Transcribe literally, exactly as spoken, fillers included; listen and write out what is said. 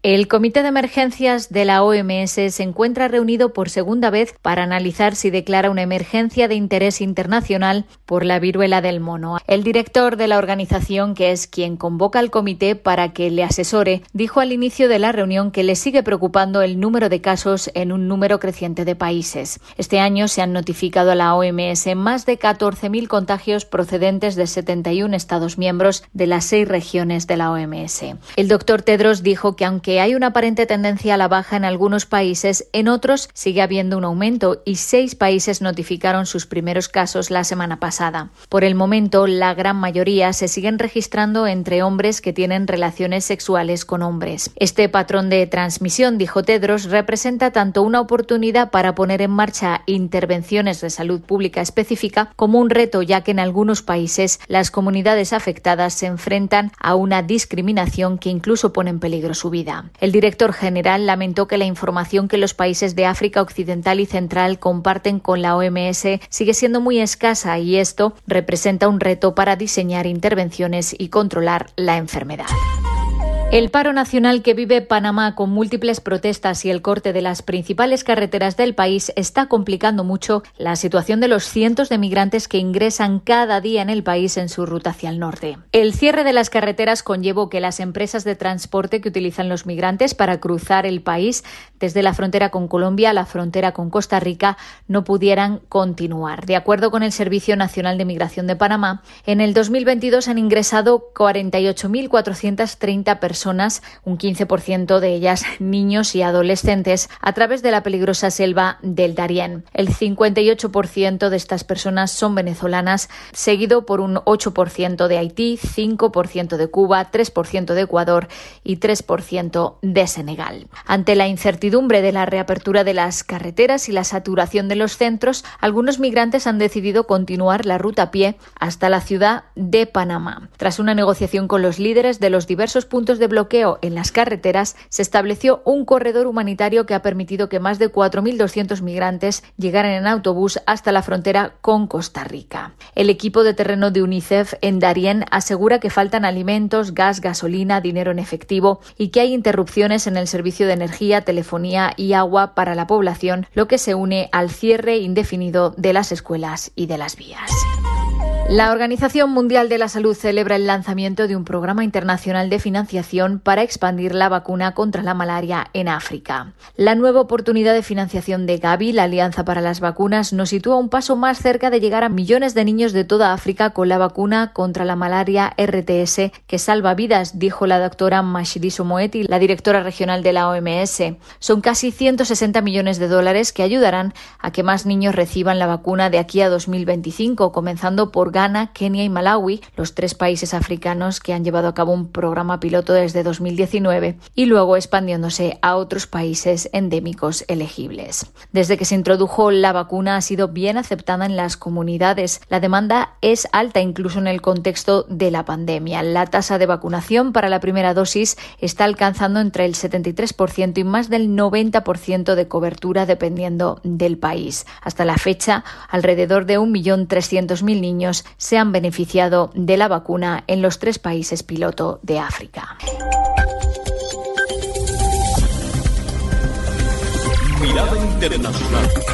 El Comité de Emergencias de la O M S se encuentra reunido por segunda vez para analizar si declara una emergencia de interés internacional por la viruela del mono. El director de la organización, que es quien convoca al comité para que le asesore, dijo al inicio de la reunión que le sigue preocupando el número de casos en un número creciente de países. Este año se han notificado a la O M S más de catorce mil contagios procedentes de setenta y uno Estados miembros de las seis regiones de la O M S. El doctor Tedros dijo que aunque hay una aparente tendencia a la baja en algunos países, en otros sigue habiendo un aumento y seis países notificaron sus primeros casos la semana pasada. Por el momento, la gran mayoría se siguen registrando entre hombres que tienen relaciones sexuales con hombres. Este patrón de transmisión, dijo Tedros, representa tanto una oportunidad para poner en marcha intervenciones de salud pública específica como un reto, ya que en algunos países las comunidades afectadas se enfrentan a una discriminación que incluso pone en peligro su vida. El director general lamentó que la información que los países de África Occidental y Central comparten con la O M S sigue siendo muy escasa y esto representa un reto para diseñar intervenciones y controlar la enfermedad. El paro nacional que vive Panamá con múltiples protestas y el corte de las principales carreteras del país está complicando mucho la situación de los cientos de migrantes que ingresan cada día en el país en su ruta hacia el norte. El cierre de las carreteras conllevó que las empresas de transporte que utilizan los migrantes para cruzar el país desde la frontera con Colombia a la frontera con Costa Rica no pudieran continuar. De acuerdo con el Servicio Nacional de Migración de Panamá, en el dos mil veintidós han ingresado cuarenta y ocho mil cuatrocientas treinta personas, un quince por ciento de ellas niños y adolescentes, a través de la peligrosa selva del Darién. El cincuenta y ocho por ciento de estas personas son venezolanas, seguido por un ocho por ciento de Haití, cinco por ciento de Cuba, tres por ciento de Ecuador y tres por ciento de Senegal. Ante la incertidumbre de la reapertura de las carreteras y la saturación de los centros, algunos migrantes han decidido continuar la ruta a pie hasta la ciudad de Panamá. Tras una negociación con los líderes de los diversos puntos de bloqueo en las carreteras, se estableció un corredor humanitario que ha permitido que más de cuatro mil doscientos migrantes llegaran en autobús hasta la frontera con Costa Rica. El equipo de terreno de UNICEF en Darién asegura que faltan alimentos, gas, gasolina, dinero en efectivo y que hay interrupciones en el servicio de energía, telefonía y agua para la población, lo que se une al cierre indefinido de las escuelas y de las vías. La Organización Mundial de la Salud celebra el lanzamiento de un programa internacional de financiación para expandir la vacuna contra la malaria en África. La nueva oportunidad de financiación de Gavi, la Alianza para las Vacunas, nos sitúa un paso más cerca de llegar a millones de niños de toda África con la vacuna contra la malaria R T S que salva vidas, dijo la doctora Matshidiso Moeti, la directora regional de la O M S. Son casi ciento sesenta millones de dólares que ayudarán a que más niños reciban la vacuna de aquí a dos mil veinticinco, comenzando por Ghana, Kenia y Malawi, los tres países africanos que han llevado a cabo un programa piloto desde dos mil diecinueve y luego expandiéndose a otros países endémicos elegibles. Desde que se introdujo la vacuna ha sido bien aceptada en las comunidades. La demanda es alta incluso en el contexto de la pandemia. La tasa de vacunación para la primera dosis está alcanzando entre el setenta y tres por ciento y más del noventa por ciento de cobertura dependiendo del país. Hasta la fecha, alrededor de un millón trescientos mil niños se han beneficiado de la vacuna en los tres países piloto de África. Mirada internacional.